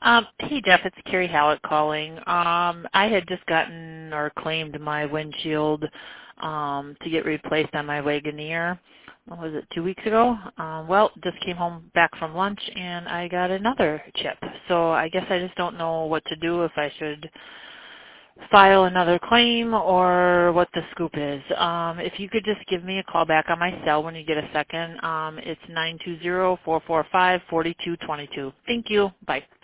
Hey Jeff, it's Carrie Hallett calling. I had just gotten or claimed my windshield to get replaced on my Wagoneer. What was it, 2 weeks ago? Well, just came home back from lunch and I got another chip. So I guess I just don't know what to do, if I should file another claim or what the scoop is. If you could just give me a call back on my cell when you get a second. It's 920-445-4222. Thank you. Bye.